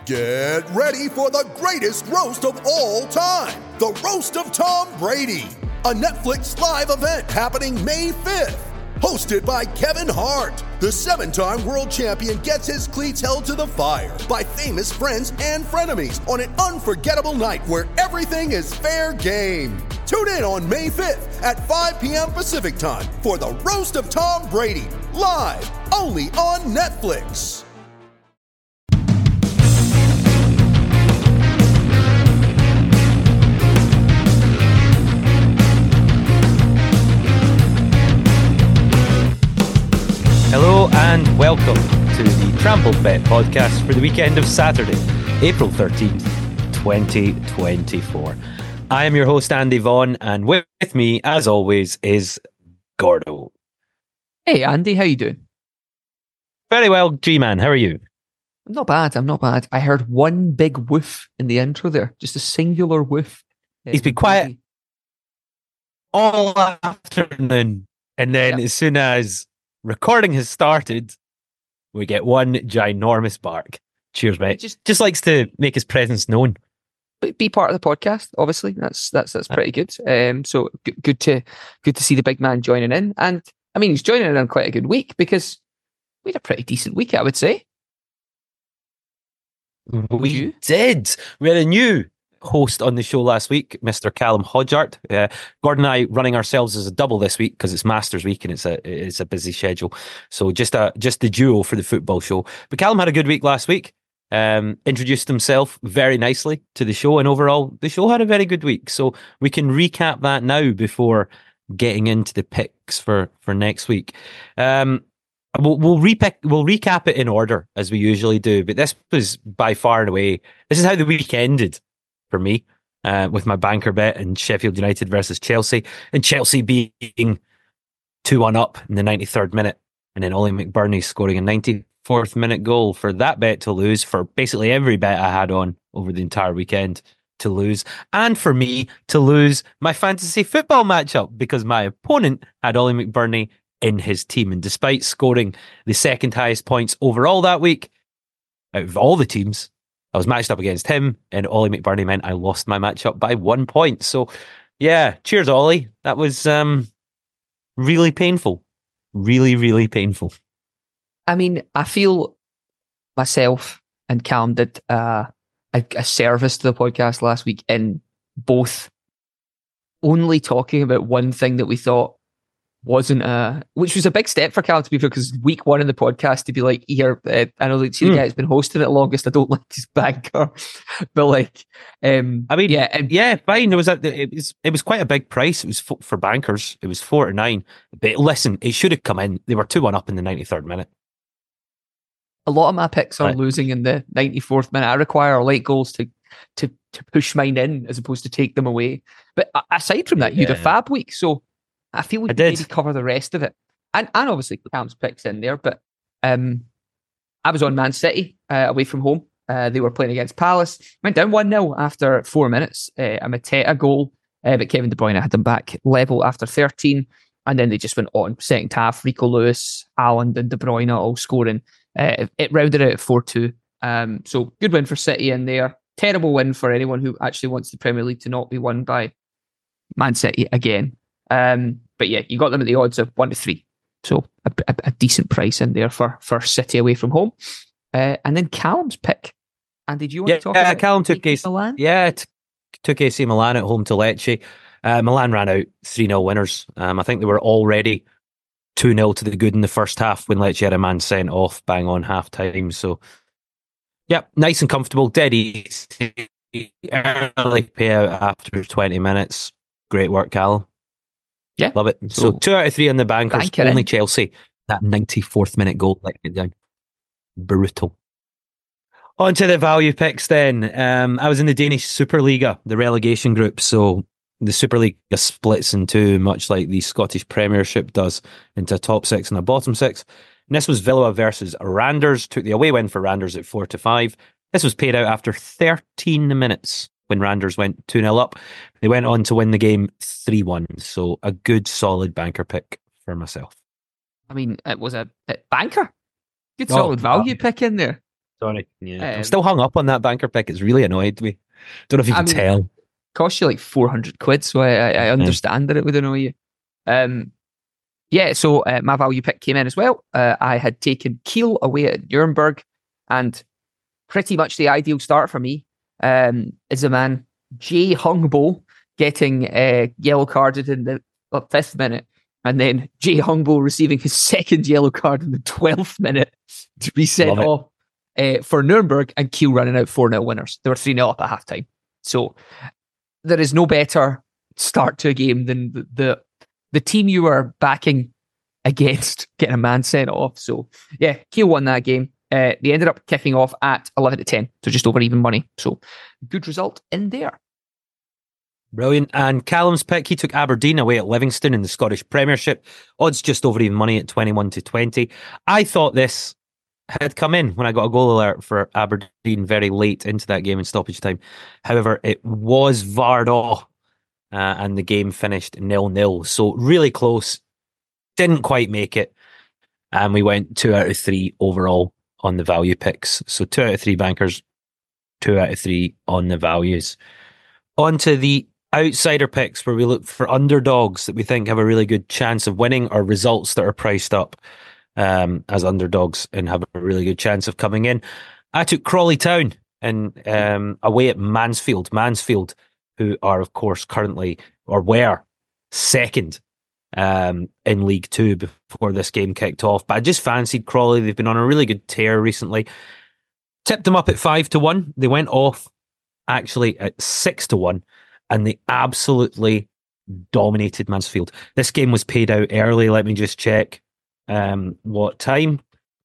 Get ready for the greatest roast of all time, the Roast of Tom Brady, a Netflix live event happening May 5th. Hosted by Kevin Hart, the 7-time world champion gets his cleats held to the fire by famous friends and frenemies on an unforgettable night where everything is fair game. Tune in on May 5th at 5 p.m. Pacific time for the Roast of Tom Brady, live only on Netflix. Hello and welcome to the Trampled Bet podcast for the weekend of Saturday, April 13th, 2024. I am your host, Andy Vaughan, and with me, as always, is Gordo. Hey, Andy, how you doing? Very well, G-Man, how are you? I'm not bad. I heard one big woof in the intro there, just a singular woof. He's been quiet all afternoon, and then as soon as recording has started, we get one ginormous bark. Cheers, mate. Just likes to make his presence known. Be part of the podcast, obviously. That's pretty good. So good to see the big man joining in. And I mean, he's joining in on quite a good week because we had a pretty decent week, I would say. We did. We had a new host on the show last week, Mr. Callum Hodgart. Gordon and I running ourselves as a double this week because it's Masters week and it's a busy schedule. So just the duo for the football show. But Callum had a good week last week. Introduced himself very nicely to the show, and overall the show had a very good week. So we can recap that now before getting into the picks for next week. We'll recap it in order as we usually do. But this was by far and away. This is how the week ended for me, with my banker bet and Sheffield United versus Chelsea, and Chelsea being 2-1 up in the 93rd minute, and then Ollie McBurnie scoring a 94th minute goal for that bet to lose, for basically every bet I had on over the entire weekend to lose, and for me to lose my fantasy football matchup because my opponent had Ollie McBurnie in his team, and despite scoring the second highest points overall that week out of all the teams, I was matched up against him, and Ollie McBurnie meant I lost my matchup by 1 point. So, yeah, cheers, Ollie. That was really painful. Really, really painful. I mean, I feel myself and Callum did a service to the podcast last week in both only talking about one thing that we thought wasn't which was a big step for Callum, to be fair, because week one in the podcast to be like, here, I know that the guy that's been hosting it longest, I don't like his banker, but like, I mean, yeah, fine. It was quite a big price. It was for bankers. It was 4-9. But listen, it should have come in. They were 2-1 up in the 93rd minute. A lot of my picks are losing in the 94th minute. I require late goals to push mine in as opposed to take them away. But aside from that, you had a fab week, so I feel we could maybe cover the rest of it. And obviously Cam's picks in there, but I was on Man City away from home. They were playing against Palace. Went down 1-0 after 4 minutes. A Mateta goal, but Kevin De Bruyne had them back level after 13. And then they just went on. Second half, Rico Lewis, Haaland and De Bruyne all scoring. It rounded out at 4-2. So good win for City in there. Terrible win for anyone who actually wants the Premier League to not be won by Man City again. But yeah, you got them at the odds of 1-3. So a decent price in there for City away from home. And then Callum's pick. And did you want to talk about Callum took AC Milan? Took AC Milan at home to Lecce. Milan ran out 3-0 winners. I think they were already 2-0 to the good in the first half when Lecce had a man sent off bang on half time. So, yep, nice and comfortable, dead easy. Early payout after 20 minutes. Great work, Callum. Yeah. Love it. So 2 out of 3 on the bankers. Only in. Chelsea. That 94th minute goal let it down. Brutal. On to the value picks then. I was in the Danish Superliga, the relegation group. So the Superliga splits in two, much like the Scottish Premiership does, into a top 6 and a bottom 6. And this was Villa versus Randers. Took the away win for Randers at 4-5. This was paid out after 13 minutes when Randers went 2-0 up. They went on to win the game 3-1. So a good, solid banker pick for myself. I mean, it was a banker. Good solid value pick in there. Sorry. Yeah. I'm Um, still hung up on that banker pick. It's really annoyed me. Don't know if you I can mean, tell. cost you like 400 quid, so I understand that it would annoy you. Yeah, so my value pick came in as well. I had taken Kiel away at Nuremberg, and pretty much the ideal start for me is a man, Jay Hungbo, getting yellow carded in the 5th minute, and then Jay Hungbo receiving his second yellow card in the 12th minute to be sent off for Nuremberg, and Kiel running out 4-0 winners. They were 3-0 up at halftime. So there is no better start to a game than the team you are backing against getting a man sent off. So yeah, Kiel won that game. They ended up kicking off at 11-10, so just over even money. So good result in there. Brilliant. And Callum's pick, he took Aberdeen away at Livingston in the Scottish Premiership. Odds just over even money at 21-20. I thought this had come in when I got a goal alert for Aberdeen very late into that game in stoppage time. However, it was VAR'd off and the game finished 0-0. So really close. Didn't quite make it. And we went 2 out of 3 overall on the value picks. So 2 out of 3 bankers, 2 out of 3 on the values. On to the outsider picks, where we look for underdogs that we think have a really good chance of winning, or results that are priced up as underdogs and have a really good chance of coming in. I took Crawley Town and away at Mansfield. Mansfield, who are of course currently, or were, second in League Two before this game kicked off. But I just fancied Crawley. They've been on a really good tear recently. Tipped them up at 5-1. They went off actually at 6-1, and they absolutely dominated Mansfield. This game was paid out early. Let me just check what time.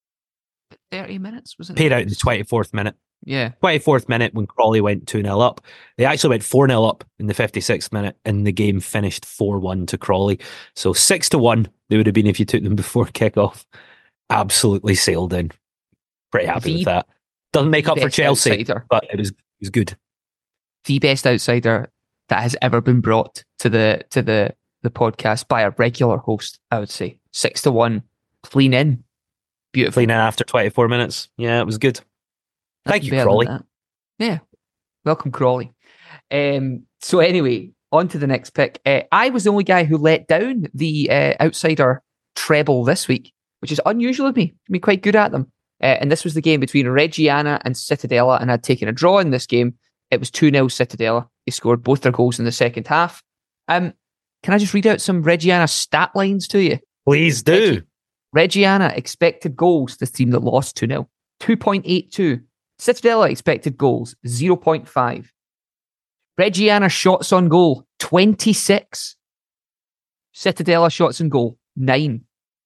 30 minutes, was it? Paid out in the 24th minute. Yeah. 24th minute when Crawley went 2-0 up. They actually went 4-0 up in the 56th minute, and the game finished 4-1 to Crawley. So 6-1 they would have been if you took them before kickoff. Absolutely sailed in. Pretty happy with that. Doesn't make up for Chelsea, outsider, but it was good. The best outsider that has ever been brought to the podcast by a regular host, I would say. 6-1, clean in. Beautiful. Clean in after 24 minutes. Yeah, it was good. Thank you, Crawley. Yeah. Welcome, Crawley. So anyway, on to the next pick. I was the only guy who let down the outsider treble this week, which is unusual of me. I've been quite good at them. And this was the game between Reggiana and Cittadella, and I'd taken a draw in this game. It was 2-0 Cittadella. They scored both their goals in the second half. Can I just read out some Reggiana stat lines to you? Please do. Reggiana expected goals, this team that lost 2-0, 2.82. Cittadella expected goals, 0.5. Reggiana shots on goal, 26. Cittadella shots on goal, 9.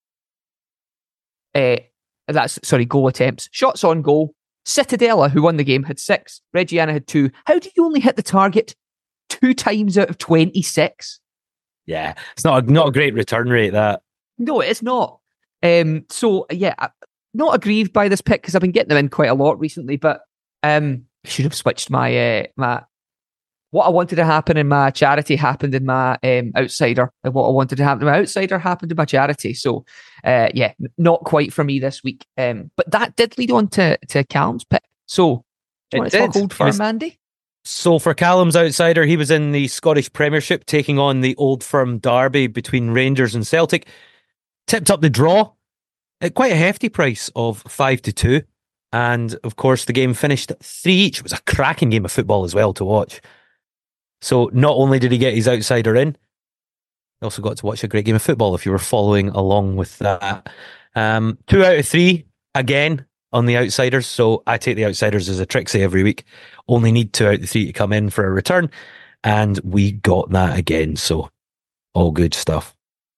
Goal attempts. Shots on goal. Cittadella, who won the game, had 6. Reggiana had 2. How do you only hit the target 2 times out of 26? Yeah, it's not a great return rate, that. No, it's not. So, yeah, not aggrieved by this pick because I've been getting them in quite a lot recently, but I should have switched my what I wanted to happen in my charity happened in my outsider, and what I wanted to happen in my outsider happened in my charity. So, yeah, not quite for me this week. But that did lead on to Callum's pick. So, do you want to talk Old Firm, Andy? So for Callum's outsider, he was in the Scottish Premiership, taking on the Old Firm derby between Rangers and Celtic. Tipped up the draw at quite a hefty price of 5-2. And of course, the game finished at 3 each. It was a cracking game of football as well to watch. So not only did he get his outsider in, he also got to watch a great game of football if you were following along with that. 2 out of 3 again on the outsiders. So I take the outsiders as a Trixie every week. Only need 2 out of 3 to come in for a return. And we got that again. So all good stuff.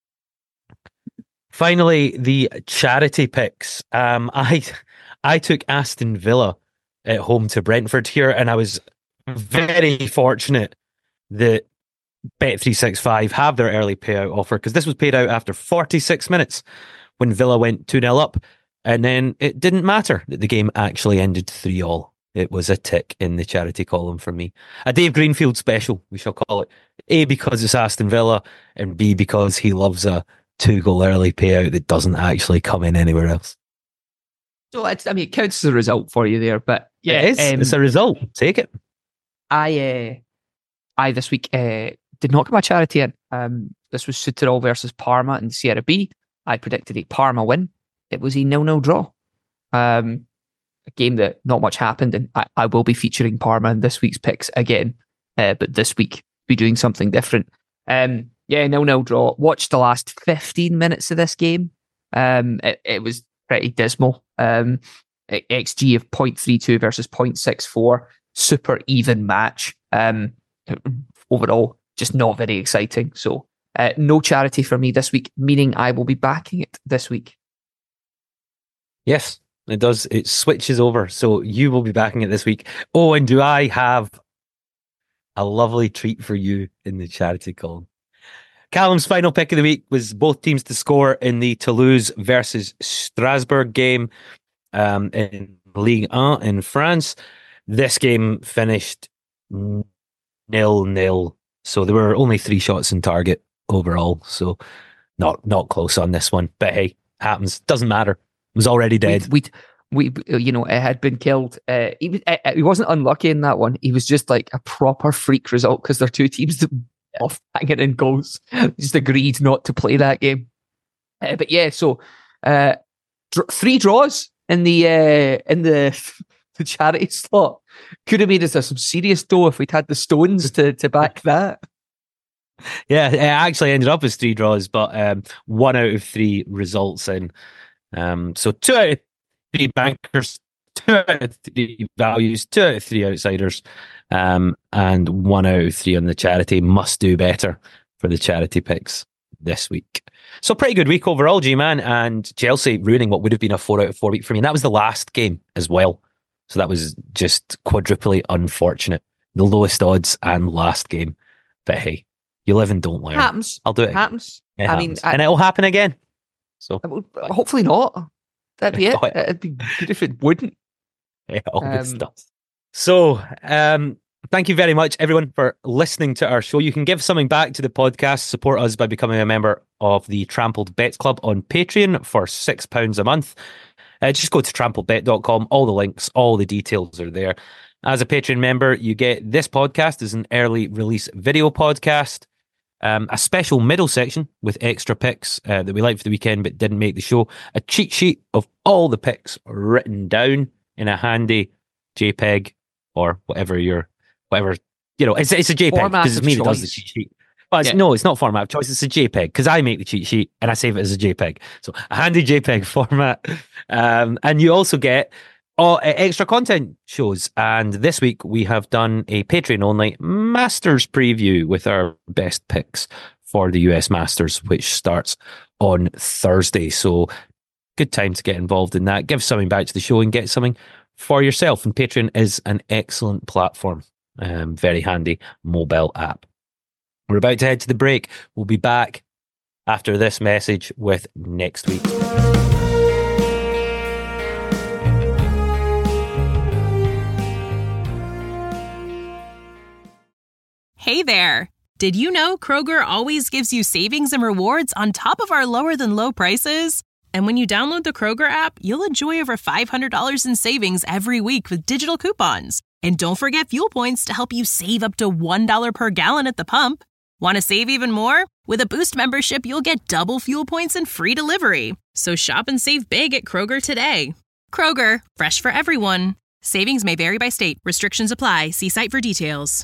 Finally, the charity picks. I took Aston Villa at home to Brentford here, and I was very fortunate that Bet365 have their early payout offer, because this was paid out after 46 minutes when Villa went 2-0 up, and then it didn't matter that the game actually ended 3-3. It was a tick in the charity column for me. A Dave Greenfield special, we shall call it. A, because it's Aston Villa, and B, because he loves a 2-goal early payout that doesn't actually come in anywhere else. So it counts as a result for you there. But yeah, it is. It's a result. Take it. I this week did not get my charity in. This was Südtirol versus Parma in Serie B. I predicted a Parma win. It was a 0-0 draw. A game that not much happened, and I will be featuring Parma in this week's picks again. But this week, be doing something different. 0-0 draw. Watched the last 15 minutes of this game. It was pretty dismal. XG of 0.32 versus 0.64. Super even match. Overall, just not very exciting. So, no charity for me this week, meaning I will be backing it this week. Yes, it does. It switches over. So you will be backing it this week. Oh, and do I have a lovely treat for you in the charity column? Callum's final pick of the week was both teams to score in the Toulouse versus Strasbourg game in Ligue 1 in France. This game finished 0-0. So there were only 3 shots in target overall. So not close on this one. But hey, happens. Doesn't matter. It was already dead. We it had been killed. He wasn't unlucky in that one. He was just like a proper freak result because they're two teams that off hanging in goals. Just agreed not to play that game. But yeah, so 3 draws in the charity slot could have made us some serious dough if we'd had the stones to back that. Yeah, it actually ended up as 3 draws, but 1 out of 3 results in. So 2 out of 3 bankers, 2 out of 3 values, 2 out of 3 outsiders, and 1 out of 3 on the charity. Must do better for the charity picks this week. So pretty good week overall, G-Man, and Chelsea ruining what would have been a 4 out of 4 week for me. And that was the last game as well. So that was just quadruply unfortunate. The lowest odds and last game. But hey, you live and don't learn. Happens. I'll do it. Happens. It happens. And it'll happen again. So hopefully not. That'd be it. It'd be good if it wouldn't. Yeah, always does. So, thank you very much, everyone, for listening to our show. You can give something back to the podcast. Support us by becoming a member of the Trampled Bets Club on Patreon for £6 a month. Just go to trampledbet.com. All the links, all the details are there. As a Patreon member, you get this podcast as an early release video podcast, a special middle section with extra picks that we liked for the weekend but didn't make the show, a cheat sheet of all the picks written down in a handy JPEG or whatever, it's a JPEG because it's me that does the cheat sheet. But no, it's not format of choice. It's a JPEG because I make the cheat sheet and I save it as a JPEG. So a handy JPEG format. And you also get extra content shows. And this week we have done a Patreon only Masters preview with our best picks for the US Masters, which starts on Thursday. So good time to get involved in that. Give something back to the show and get something for yourself. And Patreon is an excellent platform. Very handy mobile app. We're about to head to the break. We'll be back after this message with next week. Hey there. Did you know Kroger always gives you savings and rewards on top of our lower than low prices? And when you download the Kroger app, you'll enjoy over $500 in savings every week with digital coupons. And don't forget fuel points to help you save up to $1 per gallon at the pump. Want to save even more? With a Boost membership, you'll get double fuel points and free delivery. So shop and save big at Kroger today. Kroger, fresh for everyone. Savings may vary by state. Restrictions apply. See site for details.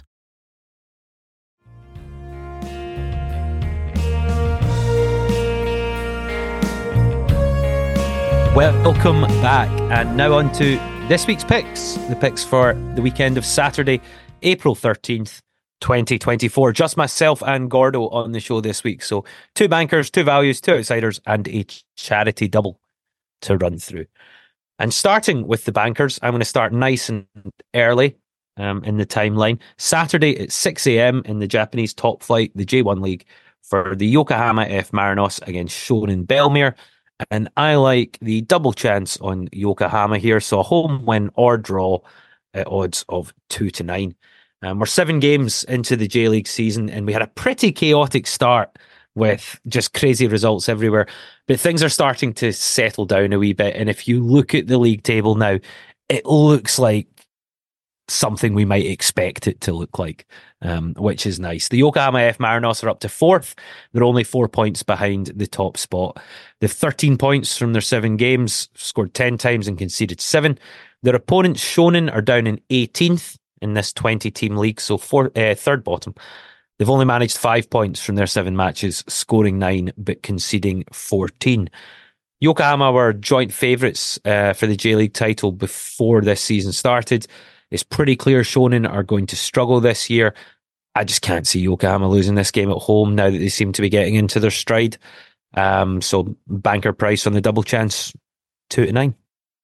Welcome back. And now on to this week's picks. The picks for the weekend of Saturday, April 13th. 2024. Just myself and Gordo on the show this week. So 2 bankers, 2 values, 2 outsiders, and a charity double to run through. And starting with the bankers, I'm going to start nice and early in the timeline. Saturday at 6 a.m. in the Japanese top flight, the J1 League, for the Yokohama F Marinos against Shonan Bellmare. And I like the double chance on Yokohama here. So a home win or draw at odds of 2-9. We're 7 games into the J-League season and we had a pretty chaotic start with just crazy results everywhere. But things are starting to settle down a wee bit. And if you look at the league table now, it looks like something we might expect it to look like, which is nice. The Yokohama F Marinos are up to 4th. They're only 4 points behind the top spot. They've 13 points from their 7 games, scored 10 times and conceded 7. Their opponents, Shonan, are down in 18th in this 20-team league, so third bottom. They've only managed 5 points from their 7 matches, scoring 9 but conceding 14. Yokohama were joint favourites for the J-League title before this season started. It's pretty clear Shonan are going to struggle this year. I just can't see Yokohama losing this game at home now that they seem to be getting into their stride. So banker price on the double chance, 2-9.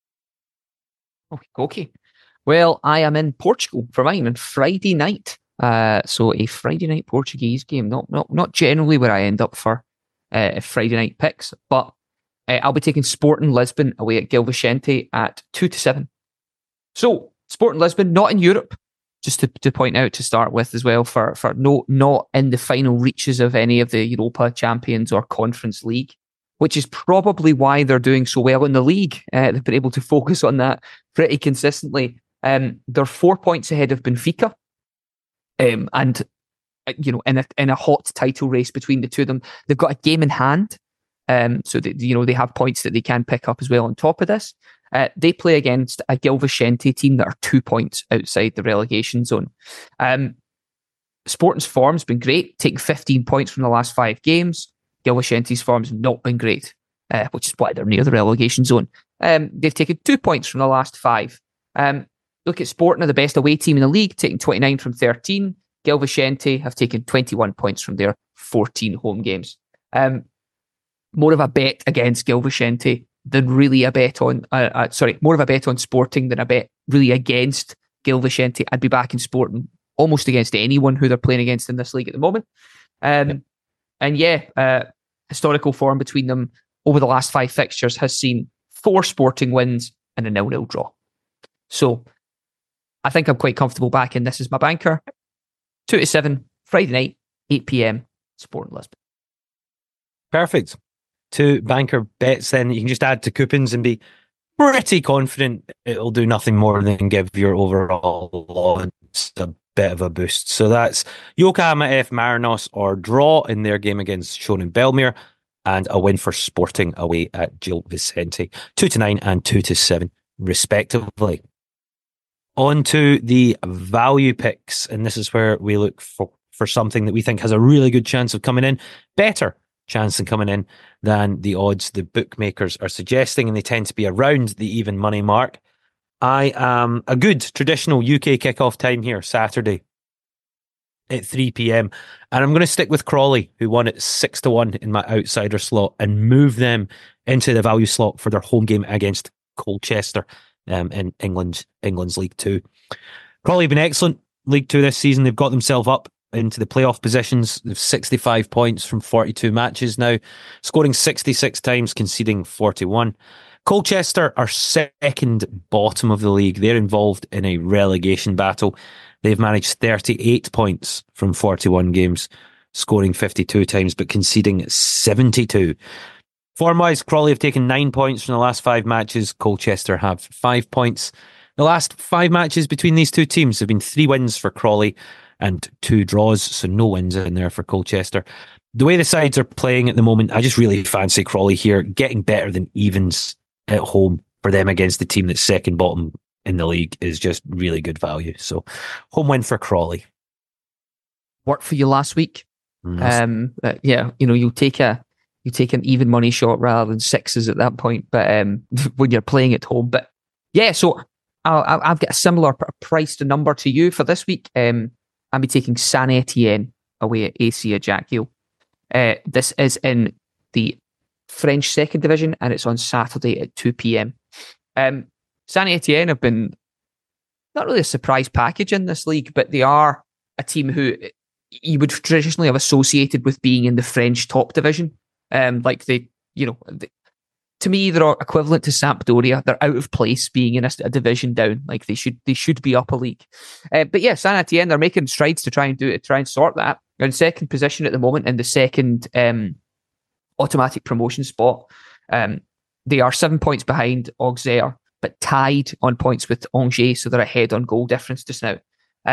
Okay. Well, I am in Portugal for mine on Friday night. So a Friday night Portuguese game. Not generally where I end up for Friday night picks, but I'll be taking Sporting Lisbon away at Gil Vicente at 2-7. So Sporting Lisbon, not in Europe, just to point out to start with as well, for not in the final reaches of any of the Europa Champions or Conference League, which is probably why they're doing so well in the league. They've been able to focus on that pretty consistently. They're 4 points ahead of Benfica, and in a hot title race between the two of them. They've got a game in hand, so they have points that they can pick up as well on top of this. They play against a Gil Vicente team that are 2 points outside the relegation zone. Sporting's form's been great, taking 15 points from the last 5 games. Gil Vicente's form's not been great, which is why they're near the relegation zone. They've taken 2 points from the last 5. Look at Sporting, are the best away team in the league, taking 29 from 13. Gil Vicente have taken 21 points from their 14 home games. More of a bet against Gil Vicente than really a bet on, more of a bet on Sporting than a bet really against Gil Vicente. I'd be back in Sporting almost against anyone who they're playing against in this league at the moment. Historical form between them over the last 5 fixtures has seen 4 Sporting wins and a 0-0 draw. So I think I'm quite comfortable backing this as my banker. 2-7, Friday night, 8 p.m, Sporting Lisbon. Perfect. 2 banker bets, then you can just add to coupons and be pretty confident it'll do nothing more than give your overall odds a bit of a boost. So that's Yokohama F Marinos or draw in their game against Shonan Bellmare, and a win for Sporting away at Gil Vicente, 2-9 and 2-7 respectively. On to the value picks, and this is where we look for something that we think has a really good chance of coming in, better chance in coming in than the odds the bookmakers are suggesting, and they tend to be around the even money mark. I am a good traditional UK kickoff time here, Saturday at 3 p.m, and I'm going to stick with Crawley, who won at 6-1 in my outsider slot, and move them into the value slot for their home game against Colchester in England's League 2. Crawley have been excellent League 2 this season. They've got themselves up into the playoff positions. They've 65 points from 42 matches now, scoring 66 times, conceding 41. Colchester are second bottom of the league. They're involved in a relegation battle. They've managed 38 points from 41 games, scoring 52 times, but conceding 72. Form-wise, Crawley have taken 9 points from the last 5 matches. Colchester have 5 points. The last 5 matches between these two teams have been 3 wins for Crawley and 2 draws, so no wins in there for Colchester. The way the sides are playing at the moment, I just really fancy Crawley here, getting better than evens at home for them against the team that's second bottom in the league is just really good value. So home win for Crawley. Worked for you last week. You'll take an even money shot rather than 6s at that point, but when you're playing at home. But yeah, so I've got a similar priced number to you for this week. I'll be taking Saint Etienne away at AC Ajaccio. This is in the French second division, and it's on Saturday at 2 p.m. Saint Etienne have been not really a surprise package in this league, but they are a team who you would traditionally have associated with being in the French top division. To me, they're equivalent to Sampdoria. They're out of place being in a division down. Like they should be up a league. But yeah, Saint Etienne, they're making strides to try and sort that. They're in second position at the moment in the second automatic promotion spot. They are 7 points behind Auxerre, but tied on points with Angers, so they're ahead on goal difference just now.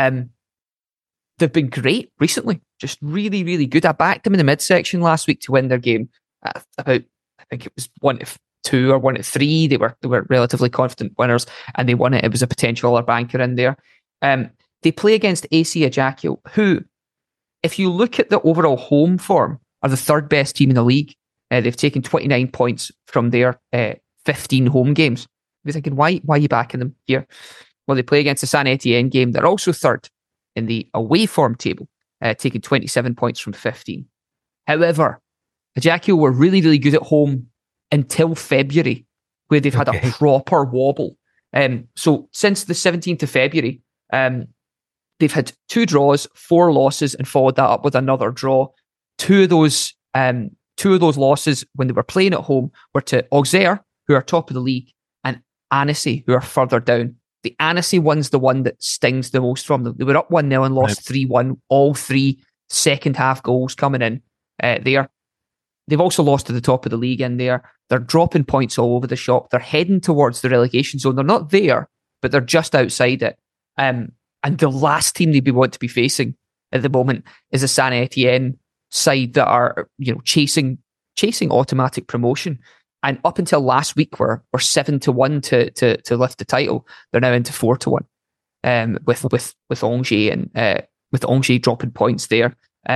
They've been great recently, just really, really good. I backed them in the midsection last week to win their game. About, I think it was 1-2 or 1-3. They were relatively confident winners, and they won it. It was a potential other banker in there. They play against AC Ajaccio, who, if you look at the overall home form, are the third best team in the league. They've taken 29 points from their 15 home games. You're thinking, why are you backing them here? Well, they play against the Saint Etienne game. They're also third in the away form table, taking 27 points from 15. However, Ajaccio were really, really good at home until February, where they've had a proper wobble. So since the 17th of February, they've had 2 draws, 4 losses, and followed that up with another draw. Two of those losses when they were playing at home were to Auxerre, who are top of the league, and Annecy, who are further down. The Annecy one's the one that stings the most from them. They were up 1-0 and lost 3-1. All 3 second half goals coming in there. They've also lost to the top of the league in there. They're dropping points all over the shop. They're heading towards the relegation zone. They're not there, but they're just outside it. And the last team they'd want to be facing at the moment is a Saint Etienne side that are, chasing automatic promotion. And up until last week, we're 7-1 to lift the title. They're now into 4-1 with Angers and with Angers dropping points there.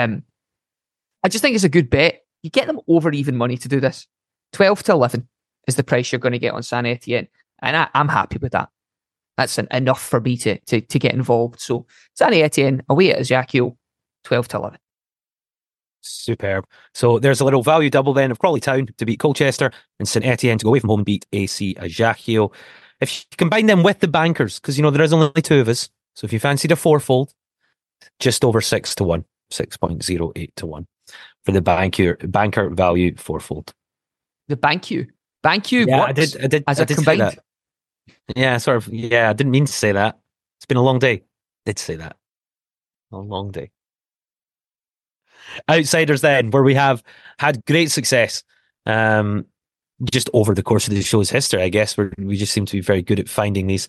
I just think it's a good bet. You get them over even money to do this. 12-11 is the price you're going to get on Saint Etienne, and I'm happy with that. That's enough for me to get involved. So Saint Etienne away at Ajaccio, 12-11. Superb. So there's a little value double then of Crawley Town to beat Colchester and St Etienne to go away from home and beat AC Ajaccio. If you combine them with the bankers, because there is only 2 of us, so if you fancied a fourfold, just over 6-1, 6.08-1 for the banker value fourfold. The Banku, yeah, works I did as a combined. Say that. Yeah, sort of. Yeah, I didn't mean to say that. It's been a long day. I did say that. A long day. Outsiders then, where we have had great success just over the course of the show's history, I guess. We just seem to be very good at finding these.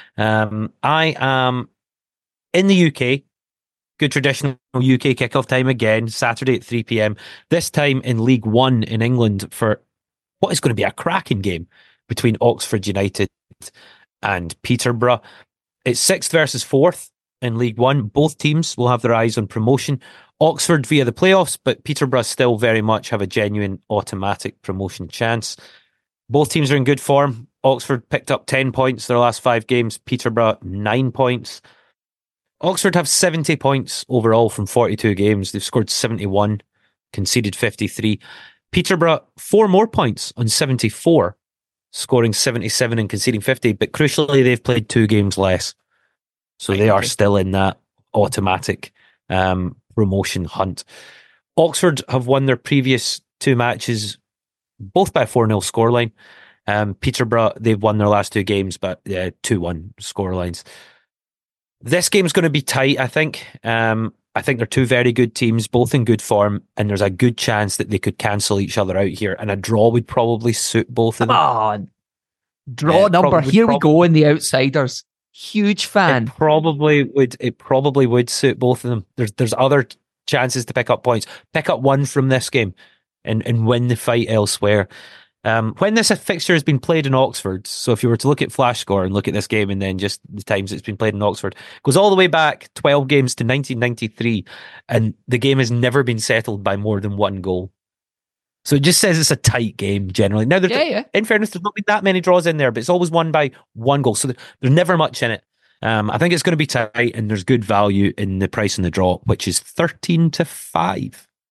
I am in the UK. Good traditional UK kickoff time again, Saturday at 3 p.m. This time in League One in England for what is going to be a cracking game between Oxford United and Peterborough. It's 6th versus 4th in League One. Both teams will have their eyes on promotion. Oxford via the playoffs, but Peterborough still very much have a genuine automatic promotion chance. Both teams are in good form. Oxford picked up 10 points their last 5 games. Peterborough 9 points. Oxford have 70 points overall from 42 games. They've scored 71, conceded 53. Peterborough 4 more points on 74, scoring 77 and conceding 50. But crucially, they've played 2 games less. So they are still in that automatic promotion hunt. Oxford have won their previous 2 matches, both by a 4-0 scoreline. Peterborough, they've won their last 2 games, but 2-1 scorelines. This game's going to be tight, I think. I think they're 2 very good teams, both in good form, and there's a good chance that they could cancel each other out here, and a draw would probably suit both of them. Come on. Draw number. Here we go in the outsiders. Huge fan. It probably would suit both of them. There's other chances to pick up points. Pick up 1 from this game and win the fight elsewhere. When this fixture has been played in Oxford, so if you were to look at Flash Score and look at this game and then just the times it's been played in Oxford, it goes all the way back 12 games to 1993, and the game has never been settled by more than 1 goal. So it just says it's a tight game generally. Now, in fairness, there's not been that many draws in there, but it's always won by 1 goal. So there's never much in it. I think it's going to be tight, and there's good value in the price in the draw, which is 13-5.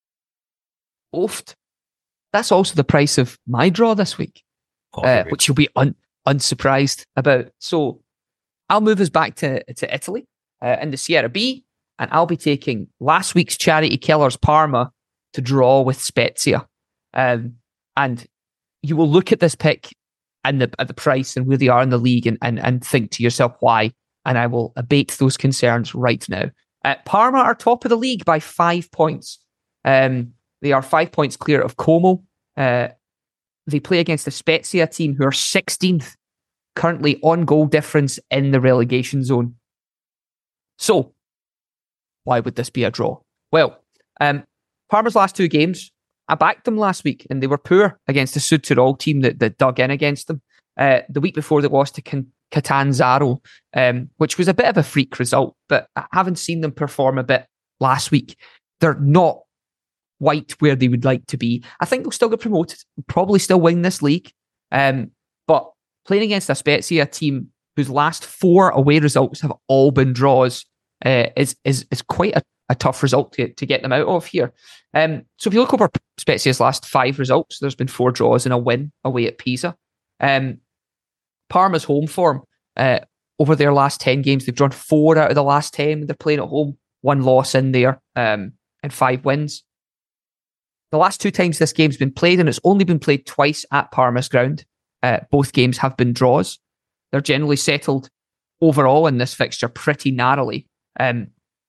Oofed. That's also the price of my draw this week, which you'll be unsurprised about. So I'll move us back to Italy in the Serie B, and I'll be taking last week's charity killers Parma to draw with Spezia. And you will look at this pick and at the price and where they are in the league and think to yourself, why? And I will abate those concerns right now. Parma are top of the league by 5 points. They are 5 points clear of Como. They play against the Spezia team, who are 16th, currently on goal difference in the relegation zone. So, why would this be a draw? Well, Parma's last 2 games, I backed them last week, and they were poor against the Sud Tirol team that dug in against them. The week before, they lost to Catanzaro, which was a bit of a freak result, but I haven't seen them perform a bit last week. They're not quite where they would like to be. I think they'll still get promoted, probably still win this league. But playing against a Spezia team whose last 4 away results have all been draws is quite a tough result to get them out of here. So if you look over Spezia's last 5 results, there's been 4 draws and a win away at Pisa. Parma's home form over their last 10 games, they've drawn 4 out of the last 10. They're playing at home, 1 loss in there, and 5 wins. The last 2 times this game's been played, and it's only been played twice at Parma's ground, both games have been draws. They're generally settled overall in this fixture pretty narrowly. And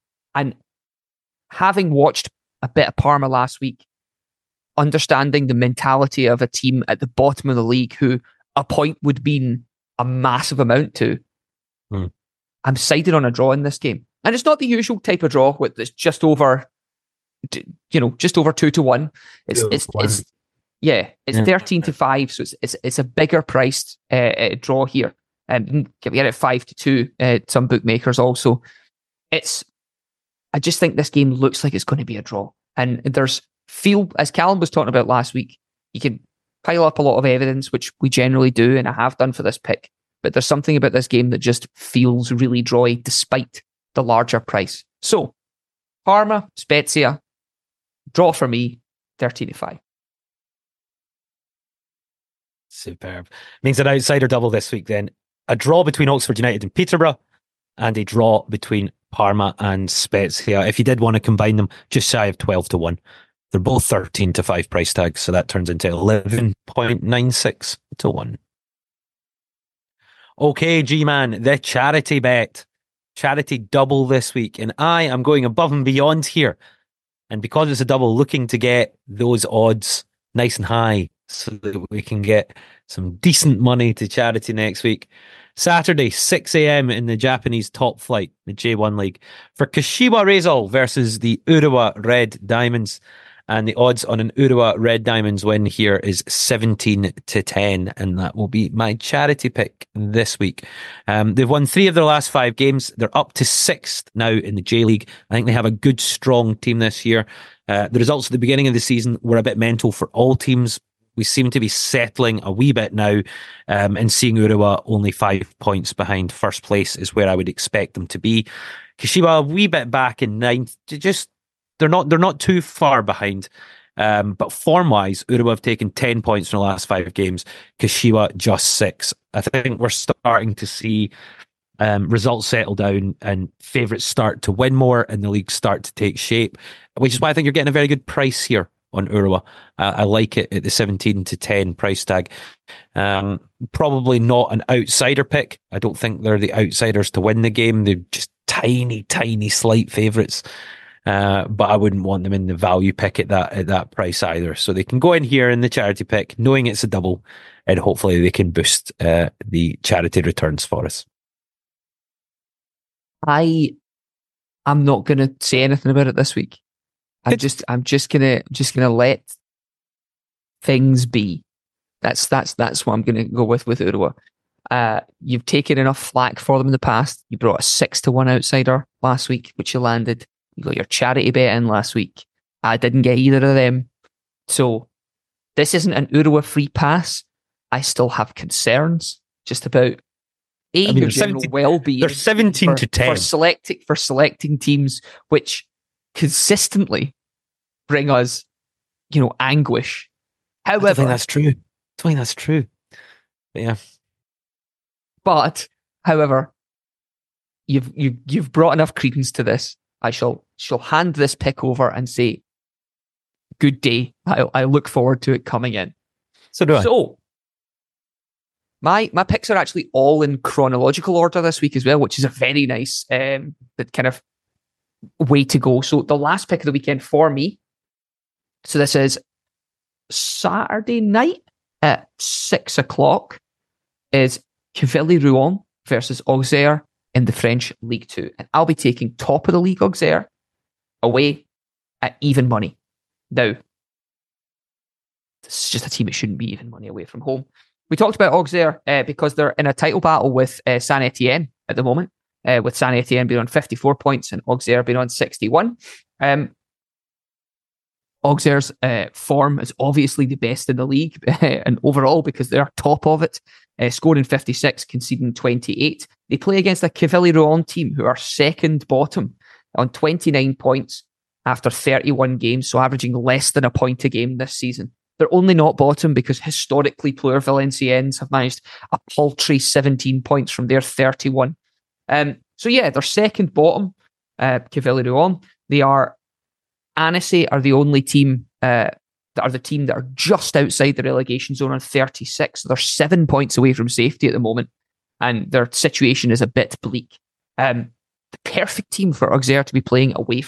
having watched a bit of Parma last week, understanding the mentality of a team at the bottom of the league who a point would mean a massive amount to, I'm sided on a draw in this game. And it's not the usual type of draw that's just over, just over 2-1. It's 13-5, so it's a bigger priced draw here. And get it 5-2. Some bookmakers also. I just think this game looks like it's going to be a draw. And there's as Callum was talking about last week, you can pile up a lot of evidence, which we generally do, and I have done for this pick. But there's something about this game that just feels really drawy, despite the larger price. So, Parma, Spezia, draw for me, 13-5. Superb. Means an outsider double this week then. A draw between Oxford United and Peterborough, and a draw between Parma and Spezia. If you did want to combine them, just shy of 12-1. They're both 13-5 price tags, so that turns into 11.96-1. Okay, G-Man, the charity bet. Charity double this week, and I am going above and beyond here. And because it's a double, looking to get those odds nice and high so that we can get some decent money to charity next week. Saturday, 6 a.m. in the Japanese top flight, the J1 League, for Kashiwa Reysol versus the Urawa Red Diamonds. And the odds on an Urawa Red Diamonds win here is 17-10, and that will be my charity pick this week. They've won 3 of their last 5 games. They're up to 6th now in the J League. I think they have a good, strong team this year. The results at the beginning of the season were a bit mental for all teams. We seem to be settling a wee bit now, and seeing Urawa only 5 points behind first place is where I would expect them to be. Kashiwa a wee bit back in 9th. They're not too far behind, but form-wise, Urawa have taken 10 points in the last 5 games. Kashiwa just 6. I think we're starting to see results settle down and favourites start to win more and the league start to take shape, which is why I think you're getting a very good price here on Urawa. I like it at the 17-10 price tag. Probably not an outsider pick. I don't think they're the outsiders to win the game. They're just tiny, slight favourites. But I wouldn't want them in the value pick at that price either. So they can go in here in the charity pick, knowing it's a double, and hopefully they can boost the charity returns for us. I'm not going to say anything about it this week. I'm just gonna let things be. That's what I'm gonna go with Urawa. You've taken enough flack for them in the past. You brought a 6-1 outsider last week, which you landed. You got your charity bet in last week. I didn't get either of them. So this isn't an Urawa free pass. I still have concerns just about their general well-being. They're 17-10 for selecting teams which consistently bring us, anguish. However, I think that's true. But yeah. But however, you've brought enough credence to this. I shall hand this pick over and say, good day. I look forward to it coming in. So do I. So, my picks are actually all in chronological order this week as well, which is a very nice, that kind of way to go. So the last pick of the weekend for me, so this is Saturday night at 6 o'clock, is Quevilly-Rouen versus Auxerre in the French Ligue 2. And I'll be taking top of the league Auxerre away at even money. Now, this is just a team that shouldn't be even money away from home. We talked about Auxerre because they're in a title battle with Saint Etienne at the moment, with Saint Etienne being on 54 points and Auxerre being on 61. Auxerre's form is obviously the best in the league and overall because they're top of it, scoring 56, conceding 28. They play against a Quevilly-Rouen team who are second bottom on 29 points after 31 games, so averaging less than a point a game this season. They're only not bottom because historically Pleur Valenciennes have managed a paltry 17 points from their 31. So yeah, they're second bottom, Quevilly-Rouen. They are, Annecy are the only team that are the team that are just outside the relegation zone on 36. So they're 7 points away from safety at the moment, and their situation is a bit bleak. The perfect team for Auxerre to be playing away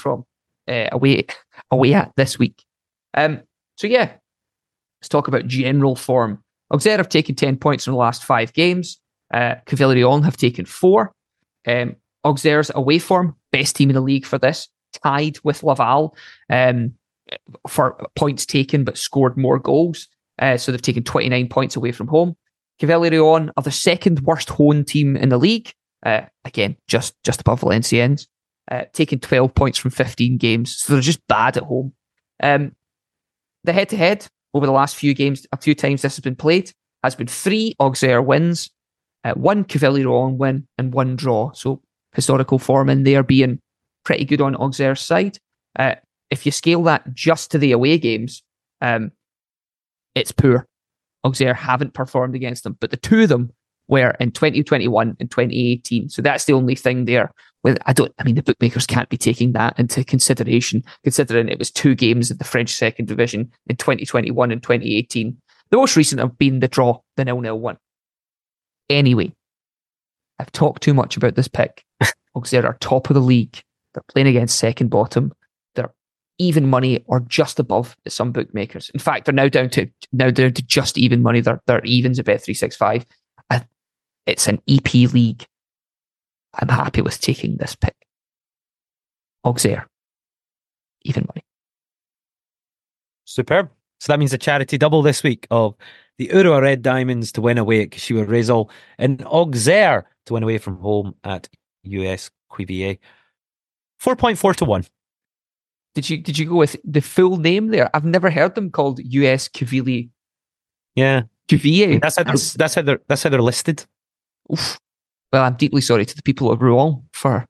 at this week. So yeah, let's talk about general form. Auxerre have taken 10 points in the last 5 games. Quevilly-Rouen have taken 4. Auxerre's away form, best team in the league for this, tied with Laval for points taken but scored more goals. So they've taken 29 points away from home. Quevilly-Rouen are the second worst home team in the league. Again, just above Valenciennes. Taking 12 points from 15 games. So they're just bad at home. The head-to-head over the last few games, a few times this has been played, has been 3 Auxerre wins, 1 Quevilly-Rouen win, and 1 draw. So historical form in there being pretty good on Auxerre's side. If you scale that just to the away games, it's poor. Auxerre haven't performed against them, but the two of them were in 2021 and 2018. So that's the only thing there. The bookmakers can't be taking that into consideration, considering it was 2 games in the French second division in 2021 and 2018. The most recent have been the draw, the 0-0 one. Anyway, I've talked too much about this pick. Auxerre are top of the league. They're playing against second bottom. They're even money or just above at some bookmakers. In fact, they're now down to just even money. They're evens at Bet365. It's an EP league. I'm happy with taking this pick. Auxerre, even money. Superb. So that means a charity double this week of the Urawa Red Diamonds to win away at Kashiwa Reysol and Auxerre to win away from home at US Quevilly. 4.4 to 1. Did you go with the full name there? I've never heard them called US Quevilly. Yeah. Quevilly. That's how they're listed. Oof. Well, I'm deeply sorry to the people of Rouen for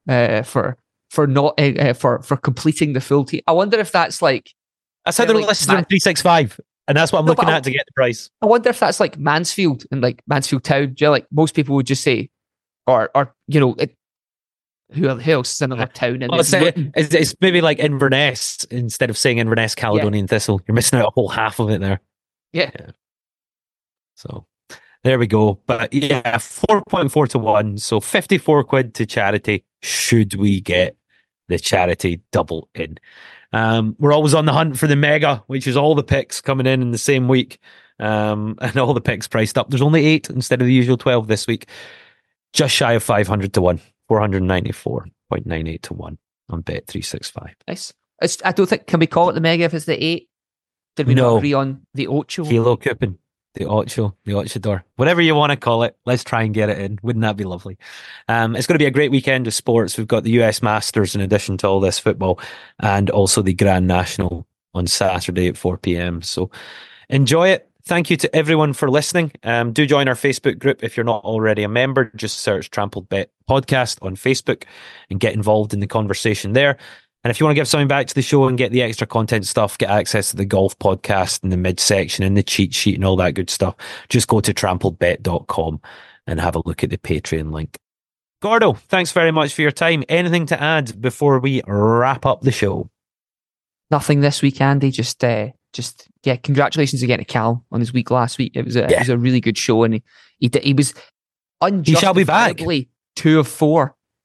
completing the full team. I wonder if that's like that's how they're listed on 365, and that's what I'm looking at to get the price. I wonder if that's like Mansfield and like Mansfield Town. You know, like most people would just say, or you know, who else is in another town? And it's maybe like Inverness instead of saying Inverness Caledonian Thistle. You're missing out a whole half of it there. Yeah. So. There we go. But yeah, 4.4 to 1. So 54 quid to charity should we get the charity double in. We're always on the hunt for the mega, which is all the picks coming in the same week. And all the picks priced up. There's only 8 instead of the usual 12 this week. Just shy of 500 to 1. 494.98 to 1 on Bet365. Nice. I don't think, can we call it the mega if it's the 8? Did we not agree on the Ocho? Kilo coupon. The Ochador, whatever you want to call it, let's try and get it in. Wouldn't that be lovely? It's going to be a great weekend of sports. We've got the US Masters in addition to all this football, and also the Grand National on Saturday at 4 p.m. So enjoy it. Thank you to everyone for listening. Do join our Facebook group if you're not already a member. Just search Trampled Bet Podcast on Facebook and get involved in the conversation there. And if you want to give something back to the show and get the extra content stuff, get access to the golf podcast and the midsection and the cheat sheet and all that good stuff, just go to trampledbet.com and have a look at the Patreon link. Gordo, thanks very much for your time. Anything to add before we wrap up the show? Nothing this week, Andy. Just congratulations again to Cal on his week last week. It was a really good show, and he was unjustifiably 2 of 4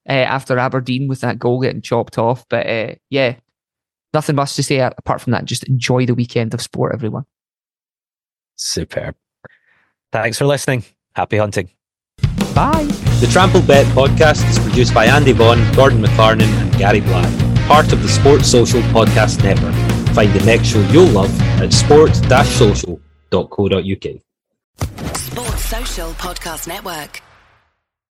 after Aberdeen with that goal getting chopped off. But yeah, nothing much to say apart from that. Just enjoy the weekend of sport, everyone. Superb. Thanks for listening. Happy hunting. Bye. The Trampled Bet podcast is produced by Andy Vaughan, Gordon McLarnon and Gary Black, part of the Sports Social Podcast Network. Find the next show you'll love at sports-social.co.uk. Sports Social Podcast Network.